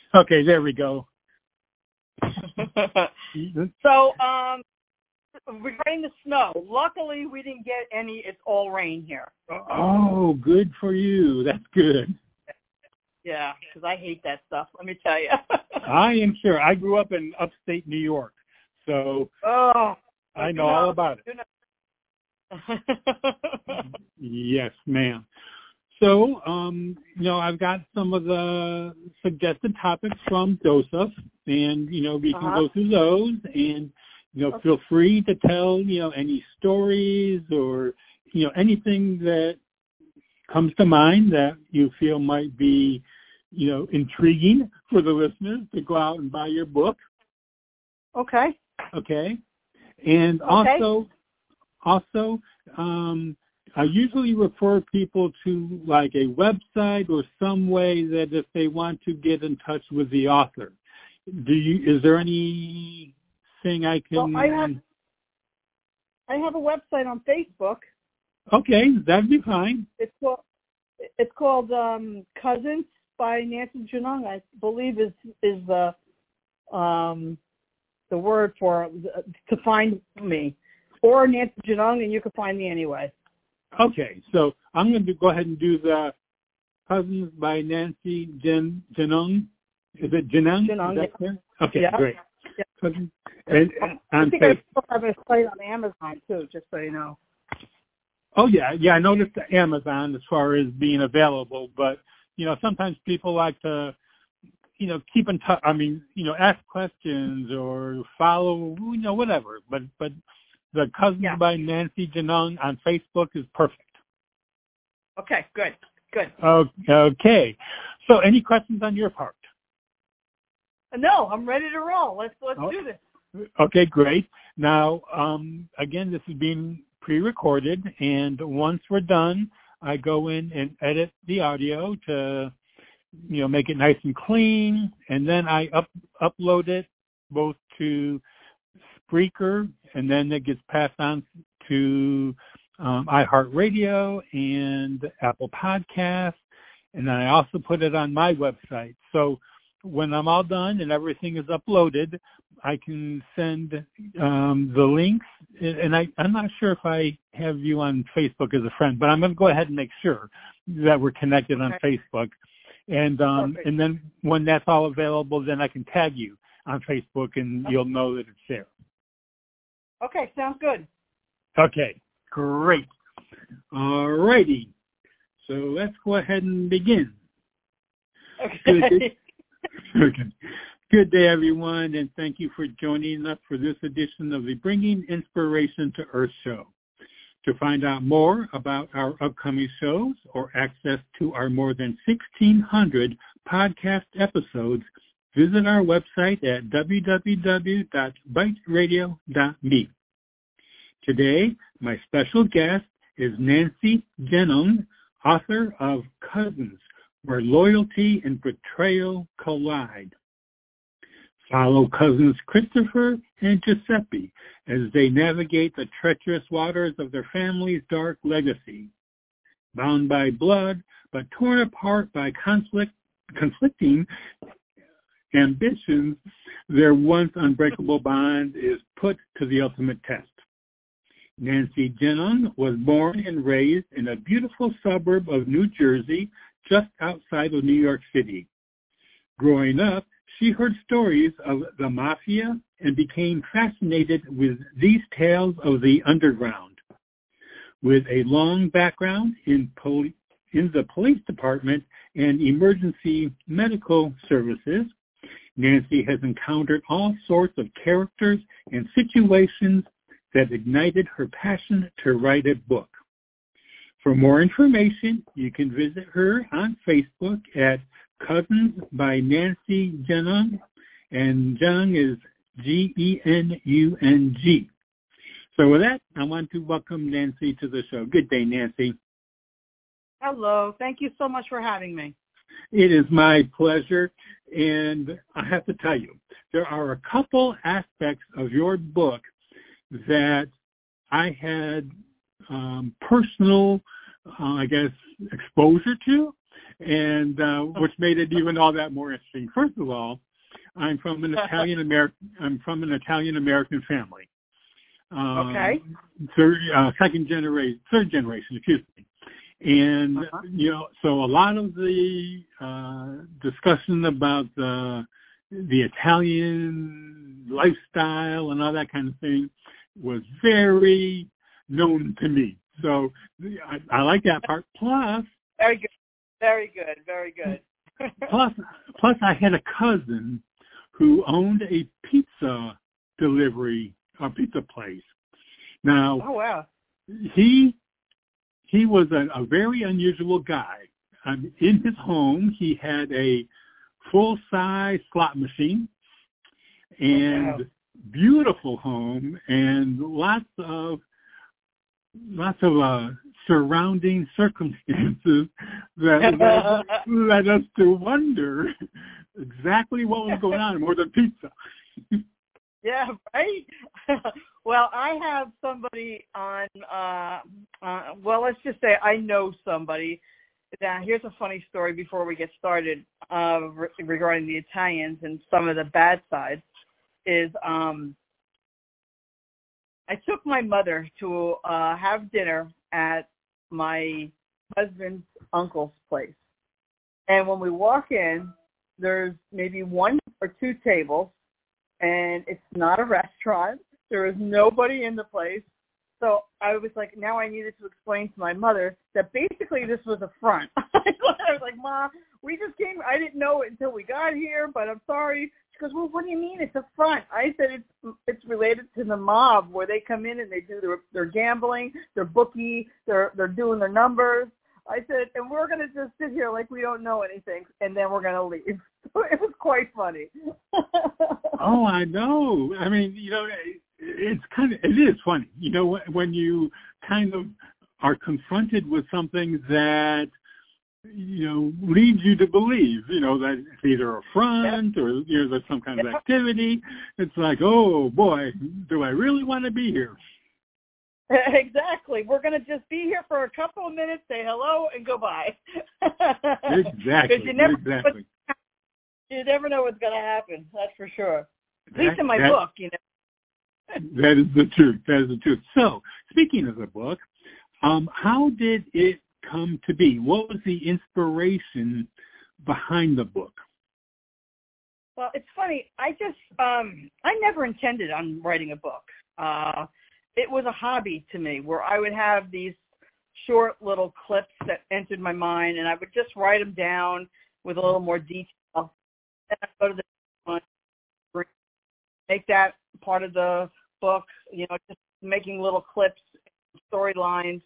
Okay, there we go. So, regarding the snow, luckily we didn't get any. It's all rain here. Oh, good for you. That's good. Yeah, because I hate that stuff. Let me tell you. I am sure. I grew up in upstate New York, so I know all about it. Yes, ma'am. So, I've got some of the suggested topics from Joseph, and, we can go through those, and, feel free to tell, any stories or, anything that comes to mind that you feel might be, intriguing for the listeners to go out and buy your book. Okay. Okay. And also, I usually refer people to like a website or some way that if they want to get in touch with the author. Is there anything I can? Well, I have a website on Facebook. Okay, that'd be fine. It's called Cousins by Nancy Genung. I believe is the word for to find me, or Nancy Genung, and you can find me anyway. Okay, so I'm going to go ahead and do the Cousins by Nancy Genung. Is it Genung? Genung. Is that clear? Okay, yeah. Great. Yeah. Cousins. I think I still have a site on Amazon too, just so you know. Oh yeah, I noticed the Amazon as far as being available, but sometimes people like to, keep in touch. I mean, ask questions or follow, whatever. But the Cousins by Nancy Genung on Facebook is perfect. Okay, good. Okay. So any questions on your part? No, I'm ready to roll. Let's do this. Okay, great. Now, again, this is being pre-recorded, and once we're done, I go in and edit the audio to, make it nice and clean, and then I upload it both to Spreaker, and then it gets passed on to iHeartRadio and Apple Podcasts, and then I also put it on my website. So when I'm all done and everything is uploaded, I can send the links, and I'm not sure if I have you on Facebook as a friend, but I'm going to go ahead and make sure that we're connected on Facebook. And then when that's all available, then I can tag you on Facebook, and you'll know that it's there. Okay, sounds good. Okay, great. All righty. So let's go ahead and begin. Okay. Okay. Good day, everyone, and thank you for joining us for this edition of the Bringing Inspiration to Earth show. To find out more about our upcoming shows or access to our more than 1,600 podcast episodes, visit our website at www.biteradio.me. Today, my special guest is Nancy Genung, author of Cousins, Where Loyalty and Betrayal Collide. Follow cousins Christopher and Giuseppe as they navigate the treacherous waters of their family's dark legacy. Bound by blood, but torn apart by conflicting ambitions, their once unbreakable bond is put to the ultimate test. Nancy Genung was born and raised in a beautiful suburb of New Jersey, just outside of New York City. Growing up, she heard stories of the mafia and became fascinated with these tales of the underground. With a long background in the police department and emergency medical services, Nancy has encountered all sorts of characters and situations that ignited her passion to write a book. For more information, you can visit her on Facebook at Cousins by Nancy Genung, and Genung is Genung. So with that, I want to welcome Nancy to the show. Good day, Nancy. Hello. Thank you so much for having me. It is my pleasure, and I have to tell you, there are a couple aspects of your book that I had personal, exposure to, and which made it even all that more interesting. First of all, I'm from an Italian American family. Okay. Third generation, excuse me. And so a lot of the discussion about the Italian lifestyle and all that kind of thing was very known to me. So I like that part. Plus, very good, very good, very good. plus, I had a cousin who owned a pizza place. Now, oh wow, he was a very unusual guy. In his home, he had a full-size slot machine and beautiful home and lots of surrounding circumstances that led us to wonder exactly what was going on more than pizza. Yeah, right. Well, I have somebody on. Well, let's just say I know somebody. Now, here's a funny story before we get started regarding the Italians and some of the bad sides. Is I took my mother to have dinner at my husband's uncle's place, and when we walk in, there's maybe one or two tables. And it's not a restaurant. There is nobody in the place. So I was like, now I needed to explain to my mother that basically this was a front. I was like, Ma, we just came. I didn't know it until we got here, but I'm sorry. She goes, well, what do you mean it's a front? I said it's related to the mob where they come in and they do their gambling, their bookie, they're doing their numbers. I said, and we're going to just sit here like we don't know anything, and then we're going to leave. So it was quite funny. Oh, I know. I mean, it is funny. When you kind of are confronted with something that, leads you to believe, that it's either a front or there's some kind of activity. It's like, oh boy, do I really want to be here? Exactly. We're going to just be here for a couple of minutes, say hello, and go by. Exactly. You never know what's going to happen. That's for sure. At least in my book, That is the truth. So, speaking of the book, how did it come to be? What was the inspiration behind the book? Well, it's funny. I never intended on writing a book. It was a hobby to me where I would have these short little clips that entered my mind, and I would just write them down with a little more detail. Then I'd go to the one, make that part of the book, just making little clips, storylines.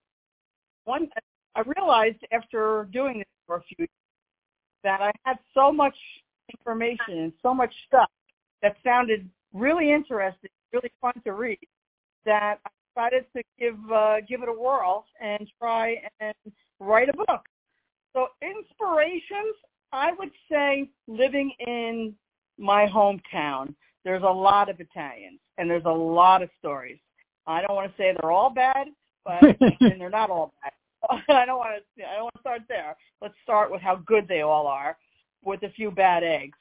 I realized after doing this for a few years that I had so much information and so much stuff that sounded really interesting, really fun to read, that I decided to give it a whirl and try and write a book. So inspirations, I would say living in my hometown, there's a lot of Italians and there's a lot of stories. I don't want to say they're all bad, but and they're not all bad. I don't want to start there. Let's start with how good they all are, with a few bad eggs.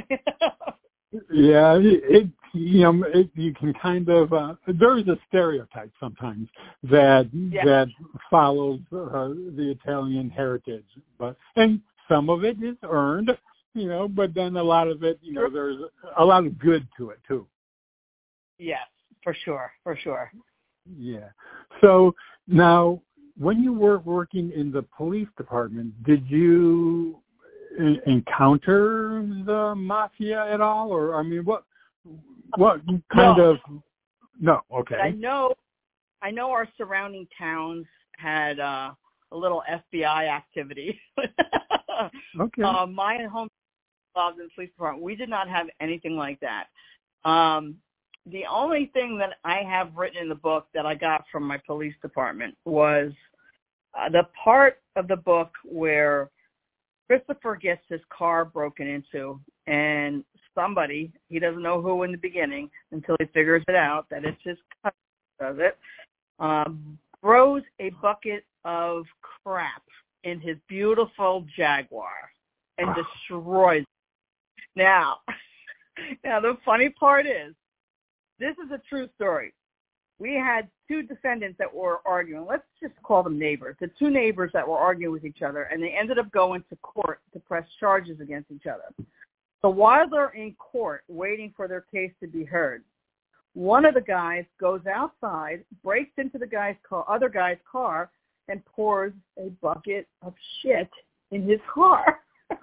Yeah, you can kind of there is a stereotype sometimes that follows the Italian heritage, and some of it is earned, but then a lot of it, there's a lot of good to it too. Yes, for sure. Yeah. So now, when you were working in the police department, did you encounter the mafia at all, or what kind of? No. Okay. I know our surrounding towns had a little FBI activity. Okay. My home involved in the police department, we did not have anything like that. The only thing that I have written in the book that I got from my police department was the part of the book where Christopher gets his car broken into, and somebody, he doesn't know who in the beginning until he figures it out that it's his cousin does it, throws a bucket of crap in his beautiful Jaguar and destroys it. Now the funny part is, this is a true story. We had two defendants that were arguing. Let's just call them neighbors. The two neighbors that were arguing with each other, and they ended up going to court to press charges against each other. So while they're in court waiting for their case to be heard, one of the guys goes outside, breaks into the other guy's car, and pours a bucket of shit in his car.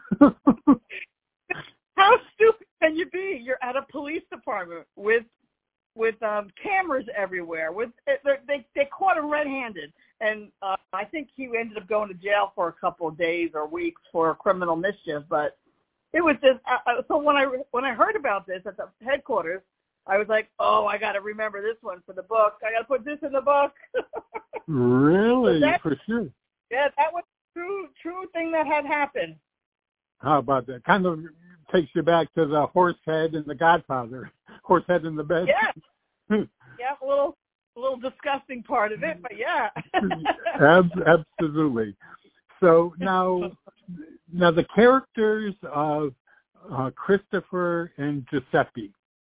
How stupid can you be? You're at a police department with cameras everywhere. They caught him red-handed, and I think he ended up going to jail for a couple of days or weeks for criminal mischief. But it was just so when I heard about this at the headquarters, I was like, oh, I got to remember this one for the book. I got to put this in the book. Really, for sure. Yeah, that was a true thing that had happened. How about that? Kind of takes you back to the horse head in The Godfather. Horse head in the bed. Yeah. Yeah, a little disgusting part of it, but yeah. Absolutely. So now the characters of Christopher and Giuseppe,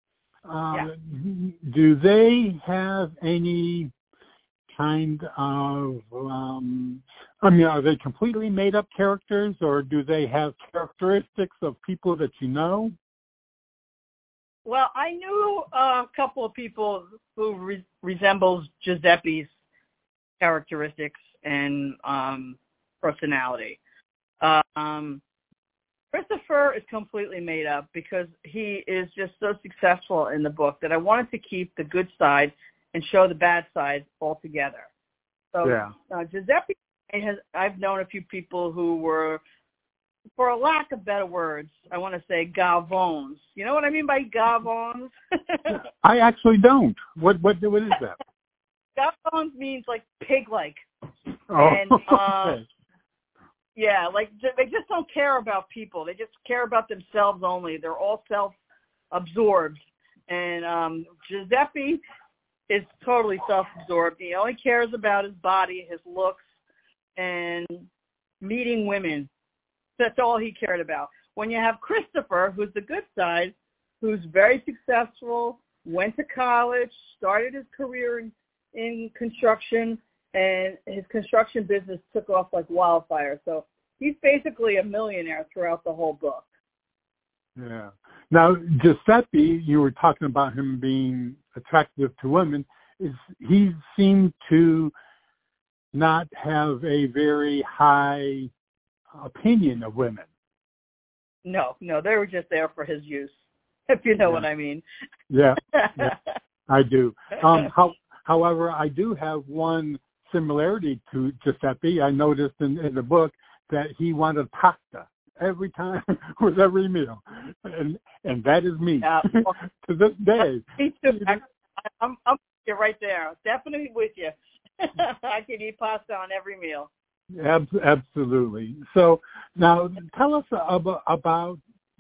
do they have any kind of, are they completely made up characters, or do they have characteristics of people that you know? Well, I knew a couple of people who resembles Giuseppe's characteristics and personality. Christopher is completely made up because he is just so successful in the book that I wanted to keep the good side and show the bad side altogether. So Giuseppe, I've known a few people who were, for a lack of better words, I want to say gavons. You know what I mean by gavons? I actually don't. What is that? Gavons means like pig-like. Oh, and, okay. Yeah, like they just don't care about people. They just care about themselves only. They're all self-absorbed. And Giuseppe is totally self-absorbed. He only cares about his body, his looks, and meeting women. That's all he cared about. When you have Christopher, who's the good side, who's very successful, went to college, started his career in construction, and his construction business took off like wildfire. So he's basically a millionaire throughout the whole book. Yeah. Now, Giuseppe, you were talking about him being attractive to women. He seemed to not have a very high opinion of women. No, they were just there for his use, if you know what I mean. Yeah, I do. However, I do have one similarity to Giuseppe. I noticed in the book that he wanted pasta every time with every meal, and that is me to this day. Me too. I'm with you right there. Definitely with you. I can eat pasta on every meal. Absolutely. So now tell us about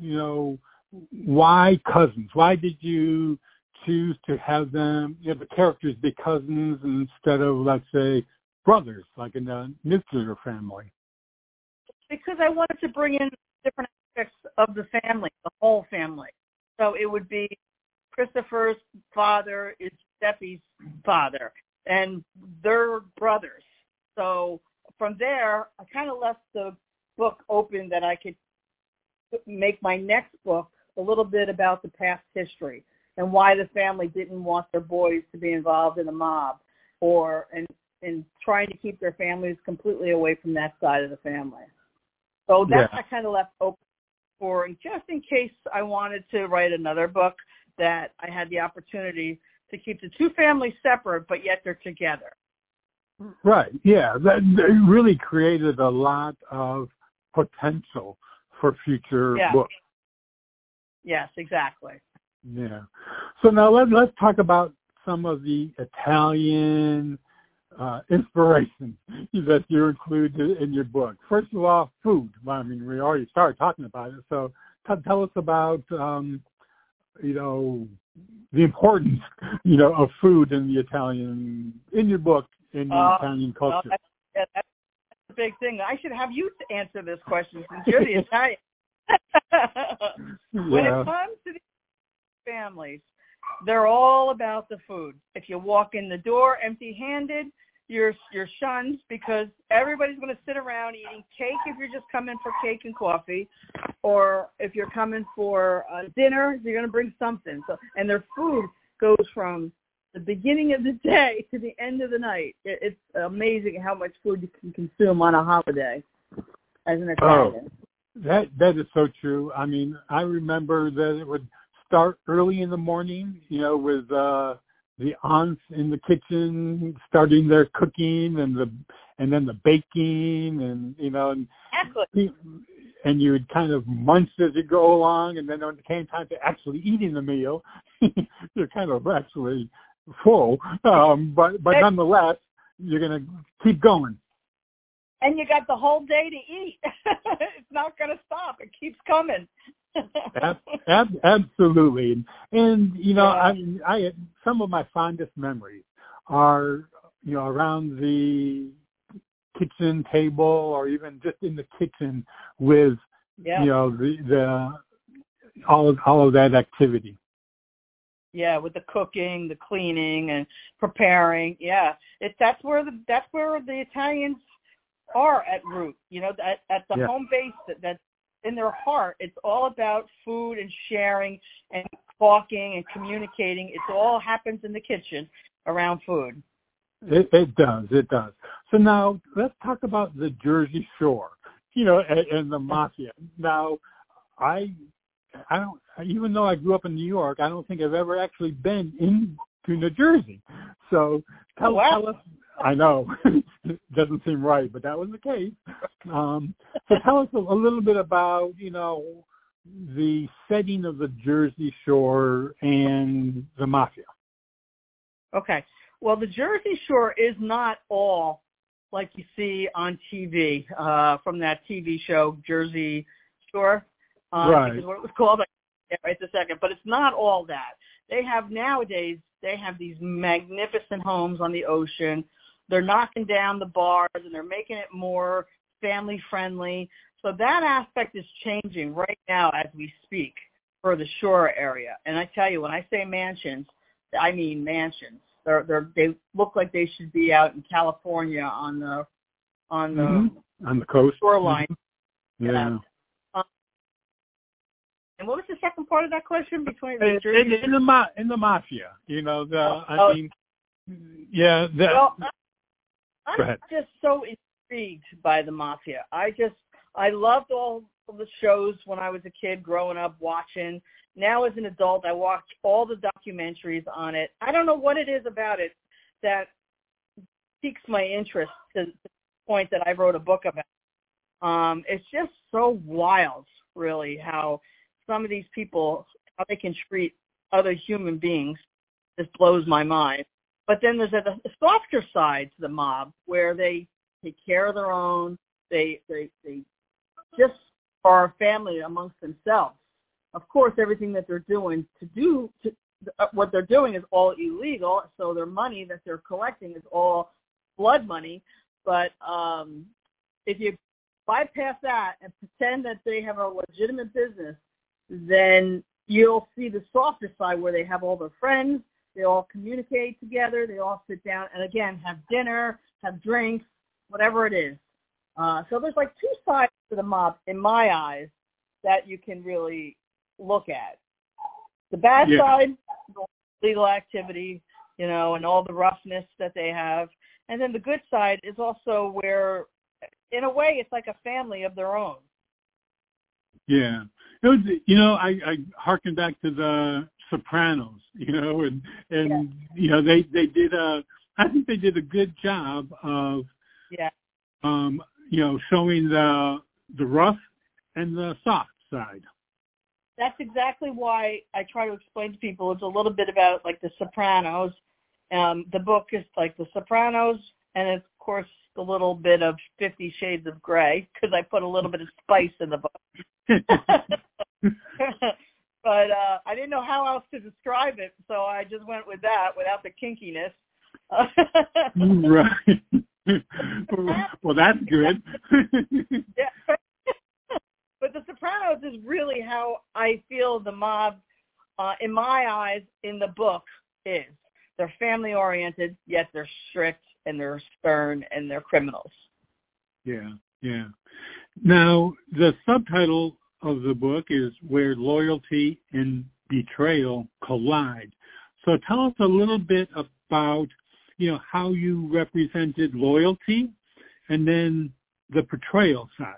why cousins? Why did you choose to have them, the characters be cousins instead of, let's say, brothers, like in a nuclear family? Because I wanted to bring in different aspects of the family, the whole family. So it would be Christopher's father is Giuseppe's father, and they're brothers. So from there, I kind of left the book open that I could make my next book a little bit about the past history and why the family didn't want their boys to be involved in the mob, and trying to keep their families completely away from that side of the family. So that I kind of left open for, just in case I wanted to write another book, that I had the opportunity to keep the two families separate, but yet they're together. Right. Yeah. That really created a lot of potential for future books. Yes, exactly. Yeah. So now let's talk about some of the Italian inspiration that you include in your book. First of all, food. Well, I mean, we already started talking about it. So tell us about, the importance, of food in your book, in the Italian culture. That's a big thing. I should have you to answer this question since you're the Italian. When it comes to the families, they're all about the food. If you walk in the door empty-handed, you're shunned because everybody's going to sit around eating cake if you're just coming for cake and coffee, or if you're coming for dinner, you're going to bring something. So, and their food goes from the beginning of the day to the end of the night. It's amazing how much food you can consume on a holiday as an Italian. That is so true. I mean, I remember that it would start early in the morning, with the aunts in the kitchen starting their cooking and then the baking and and you would kind of munch as you go along, and then when it came time to actually eating the meal, you're kind of actually full, but nonetheless you're going to keep going. And you got the whole day to eat. It's not going to stop. It keeps coming. Absolutely. And, I some of my fondest memories are, around the kitchen table or even just in the kitchen with, the all of that activity. Yeah, with the cooking, the cleaning, and preparing. Yeah, that's where the Italians are at root. At the home base that's in their heart. It's all about food and sharing and talking and communicating. It all happens in the kitchen around food. It does. So now let's talk about the Jersey Shore, and the mafia. Now, I don't, even though I grew up in New York, I don't think I've ever actually been into New Jersey. So tell us. I know. It doesn't seem right, but that was the case. So tell us a little bit about, the setting of the Jersey Shore and the mafia. Okay. Well, the Jersey Shore is not all like you see on TV from that TV show, Jersey Shore. Right. Is what it was called. Right this second. But it's not all that. Nowadays, they have these magnificent homes on the ocean. They're knocking down the bars and they're making it more family friendly. So that aspect is changing right now as we speak for the shore area. And I tell you, when I say mansions, I mean mansions. They look like they should be out in California on the coast shoreline. Mm-hmm. Yeah. And what was the second part of that question? Between in the mafia, Well, I'm just so intrigued by the mafia. I loved all of the shows when I was a kid growing up watching. Now as an adult, I watch all the documentaries on it. I don't know what it is about it that piques my interest to the point that I wrote a book about. It's just so wild, really, how some of these people, how they can treat other human beings. Just blows my mind. But then there's a softer side to the mob where they take care of their own. They just are a family amongst themselves. Of course, everything that they're doing what they're doing is all illegal. So their money that they're collecting is all blood money. But if you bypass that and pretend that they have a legitimate business, then you'll see the softer side where they have all their friends. They all communicate together. They all sit down and, again, have dinner, have drinks, whatever it is. So there's like two sides to the mob, in my eyes, that you can really look at. The bad side, legal activity, and all the roughness that they have. And then the good side is also where, in a way, it's like a family of their own. Yeah. It was, I harken back to the Sopranos, and they did I think they did a good job of showing the rough and the soft side. That's exactly why I try to explain to people. It's a little bit about like the Sopranos. The book is like the Sopranos, and of course a little bit of 50 Shades of Grey because I put a little bit of spice in the book. But I didn't know how else to describe it, so I just went with that without the kinkiness. Right. Well, that's good. Yeah. But The Sopranos is really how I feel the mob, in my eyes, in the book is. They're family-oriented, yet they're strict, and they're stern, and they're criminals. Yeah, yeah. Now, the subtitle of the book is Where Loyalty and Betrayal Collide. So tell us a little bit about, how you represented loyalty and then the betrayal side.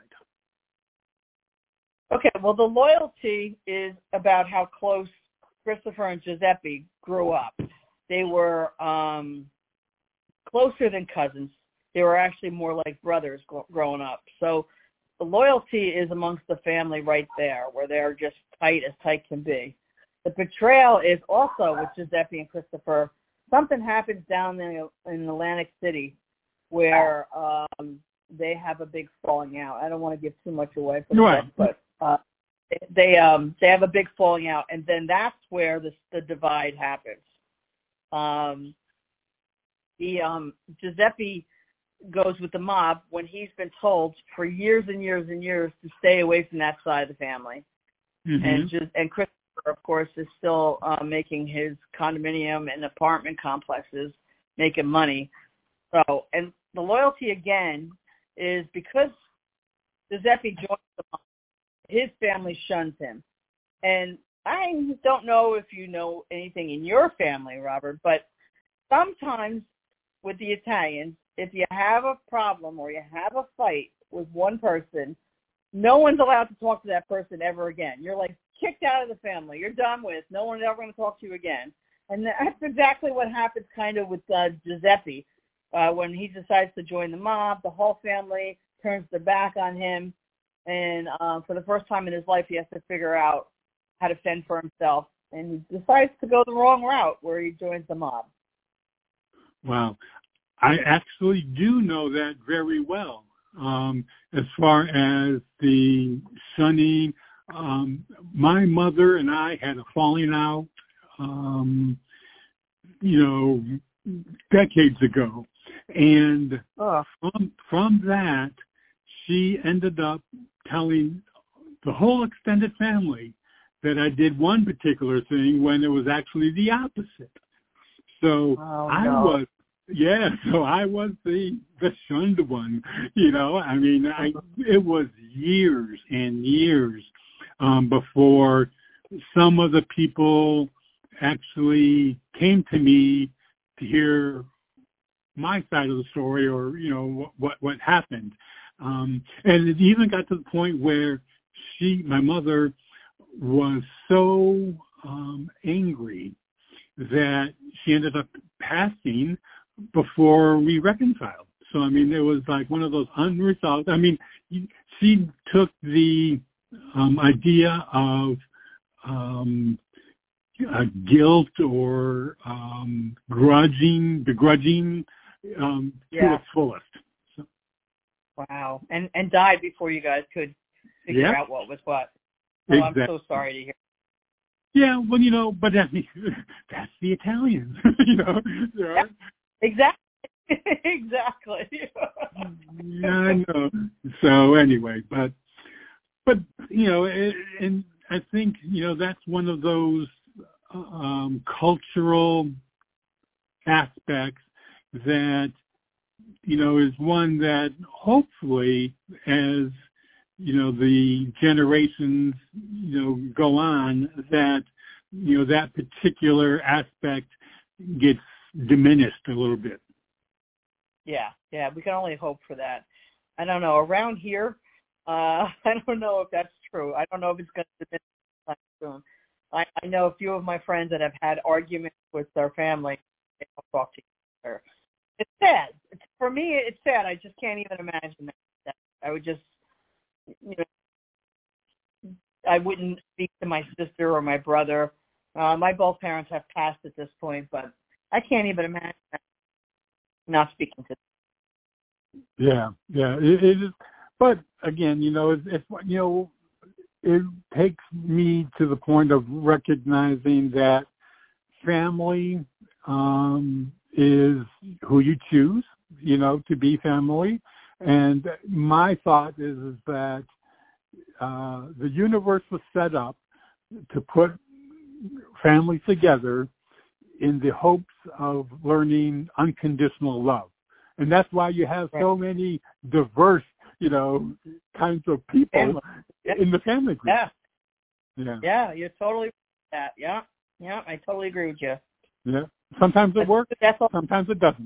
Okay, well, the loyalty is about how close Christopher and Giuseppe grew up. They were closer than cousins. They were actually more like brothers growing up. So the loyalty is amongst the family right there, where they're just tight as tight can be. The betrayal is also with Giuseppe and Christopher. Something happens down there in Atlantic City where they have a big falling out. I don't want to give too much away from the book, but they have a big falling out, and then that's where the divide happens. Giuseppe goes with the mob when he's been told for years and years and years to stay away from that side of the family. Mm-hmm. And Christopher, of course, is still making his condominium and apartment complexes, making money. So, and the loyalty again is because Giuseppe joins the mob, his family shuns him. And I don't know if you know anything in your family, Robert, but sometimes with the Italians, if you have a problem or you have a fight with one person, no one's allowed to talk to that person ever again. You're like kicked out of the family. You're done with. No one's ever going to talk to you again. And that's exactly what happens kind of with Giuseppe. When he decides to join the mob, the whole family turns their back on him. And for the first time in his life, he has to figure out how to fend for himself. And he decides to go the wrong route where he joins the mob. Wow. I actually do know that very well. As far as the shunning, my mother and I had a falling out, decades ago. And from that, she ended up telling the whole extended family that I did one particular thing when it was actually the opposite. So I was the shunned one, I mean, it was years and years before some of the people actually came to me to hear my side of the story or, what happened. And it even got to the point where my mother was so angry that she ended up passing before we reconciled. So, I mean, it was like one of those unresolved. I mean, she took the idea of guilt or begrudging to its fullest. So. Wow. And died before you guys could figure out what was what. Oh, exactly. I'm so sorry to hear. Yeah, well, but that's the Italians, Yeah, exactly. Exactly. Yeah, I know. So anyway, but and I think that's one of those cultural aspects that is one that hopefully as the generations go on, that that particular aspect gets diminished a little bit. Yeah, we can only hope for that. I don't know. Around here, I don't know if that's true. I don't know if it's going to diminish soon. I know a few of my friends that have had arguments with their family. They don't talk to each other. It's sad. For me, it's sad. I just can't even imagine that. I would just, I wouldn't speak to my sister or my brother. My both parents have passed at this point, but I can't even imagine not speaking to them. Yeah, it is. But again, it takes me to the point of recognizing that family is who you choose, to be family. And my thought is that the universe was set up to put families together in the hopes of learning unconditional love. And that's why you have so many diverse, kinds of people in the family group. Yeah, you're totally right with that. Yeah, I totally agree with you. Yeah. Sometimes it works, sometimes it doesn't.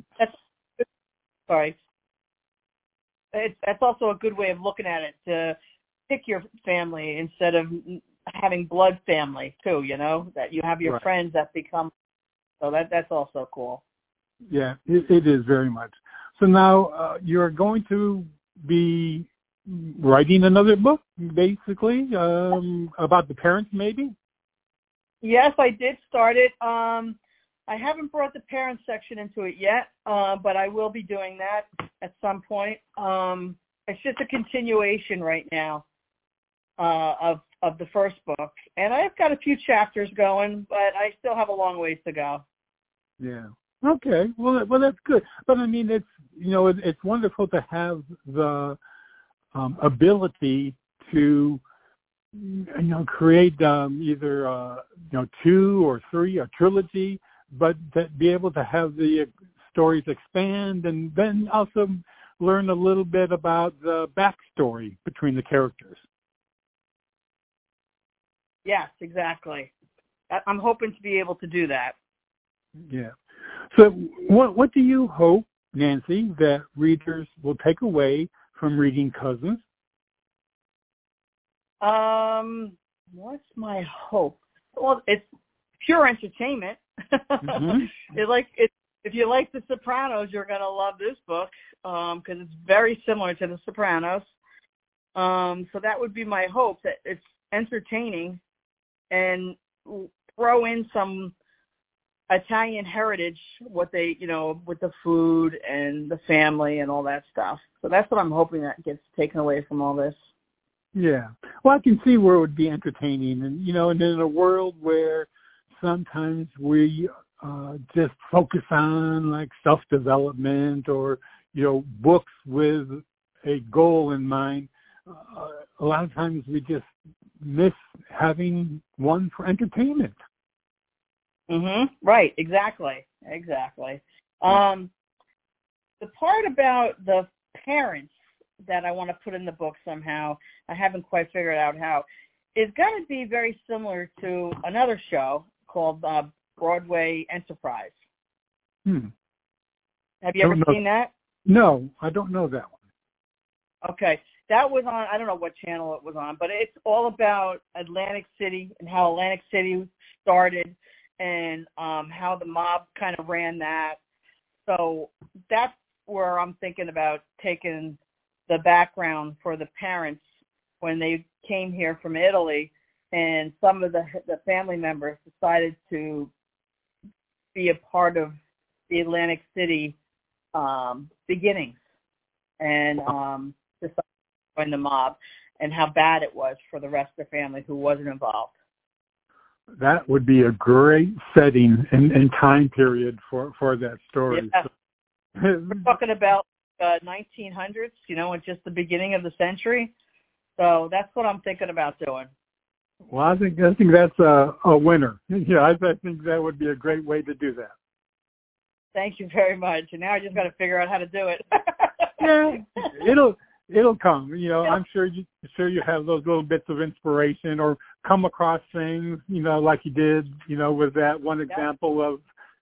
That's also a good way of looking at it, to pick your family instead of having blood family too, that you have your friends that become, so that's also cool. Yeah, it is very much. So now you're going to be writing another book, basically, about the parents, maybe? Yes, I did start it. I haven't brought the parents section into it yet, but I will be doing that at some point. It's just a continuation right now of the first book. And I've got a few chapters going, but I still have a long ways to go. Yeah. Okay. Well, that's good. But I mean, it's it's wonderful to have the ability to create either 2 or 3, a trilogy, but to be able to have the stories expand and then also learn a little bit about the backstory between the characters. Yes, exactly. I'm hoping to be able to do that. Yeah. So what do you hope, Nancy, that readers will take away from reading Cousins? What's my hope? Well, it's pure entertainment. Mm-hmm. If you like The Sopranos, you're going to love this book because it's very similar to The Sopranos. So that would be my hope, that it's entertaining and throw in some Italian heritage, what they, with the food and the family and all that stuff. So that's what I'm hoping that gets taken away from all this. Yeah. Well, I can see where it would be entertaining. And, and in a world where sometimes we just focus on like self-development or, books with a goal in mind, a lot of times we just miss having one for entertainment. Right. Exactly. The part about the parents that I want to put in the book somehow, I haven't quite figured out how, is going to be very similar to another show called Broadway Enterprise. Have you ever seen that? No, I don't know that one. Okay. That was on, I don't know what channel it was on, but it's all about Atlantic City and how Atlantic City started and how the mob kind of ran that. So that's where I'm thinking about taking the background for the parents when they came here from Italy, and some of the family members decided to be a part of the Atlantic City beginnings and decided to join the mob, and how bad it was for the rest of the family who wasn't involved. That would be a great setting and time period for that story. Yeah. We're talking about 1900s, and just the beginning of the century. So that's what I'm thinking about doing. Well, I think that's a winner. Yeah, I think that would be a great way to do that. Thank you very much. And now I just got to figure out how to do it. Yeah, it'll come. I'm sure you have those little bits of inspiration or come across things, like you did, with that one example of,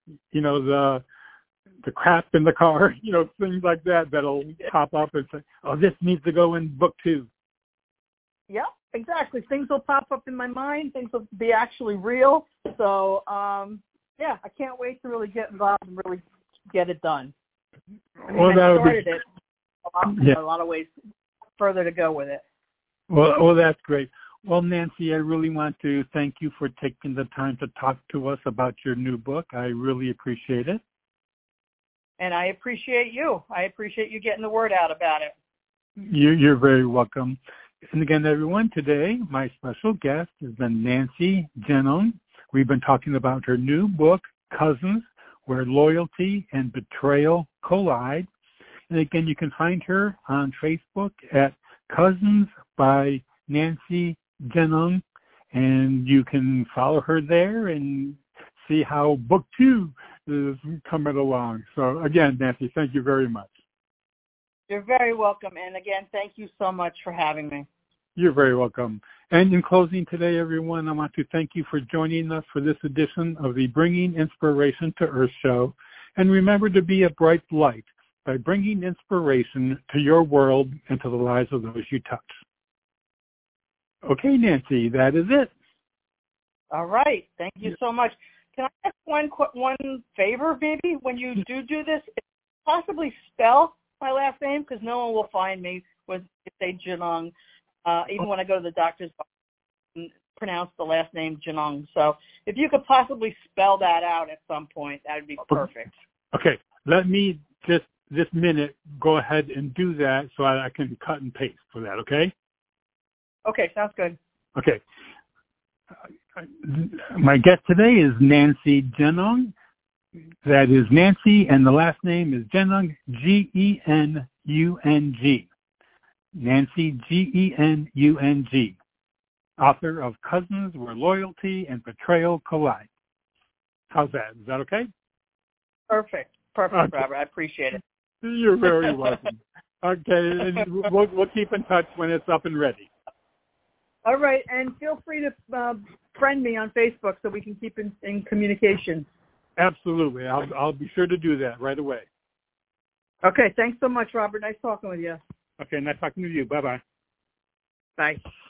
the crap in the car, things like that'll pop up and say, oh, this needs to go in book 2. Yeah, exactly. Things will pop up in my mind. Things will be actually real. So, I can't wait to really get involved and really get it done. I started it. A lot of ways further to go with it. Well, that's great. Well, Nancy, I really want to thank you for taking the time to talk to us about your new book. I really appreciate it. And I appreciate you. I appreciate you getting the word out about it. You're very welcome. And again, everyone, today my special guest has been Nancy Genon. We've been talking about her new book, Cousins, Where Loyalty and Betrayal Collide. And again, you can find her on Facebook at Cousins by Nancy Genung, and you can follow her there and see how book 2 is coming along. So again, Nancy, thank you very much. You're very welcome. And again, thank you so much for having me. You're very welcome. And in closing today, everyone, I want to thank you for joining us for this edition of the Bringing Inspiration to Earth show. And remember to be a bright light by bringing inspiration to your world and to the lives of those you touch. Okay, Nancy, that is it. All right. Thank you so much. Can I ask one favor, maybe, when you do this? Possibly spell my last name, because no one will find me with say Genung. Even when I go to the doctor's office, pronounce the last name Genung. So if you could possibly spell that out at some point, that would be perfect. Okay. Let me just this minute go ahead and do that so I can cut and paste for that, okay? Okay, sounds good. Okay. My guest today is Nancy Genung. That is Nancy, and the last name is Genung, Genung. Nancy, Genung. Author of Cousins Where Loyalty and Betrayal Collide. How's that? Is that okay? Perfect, okay. Robert. I appreciate it. You're very welcome. Okay, and we'll keep in touch when it's up and ready. All right, and feel free to friend me on Facebook so we can keep in communication. Absolutely. I'll be sure to do that right away. Okay, thanks so much, Robert. Nice talking with you. Okay, nice talking to you. Bye-bye. Bye.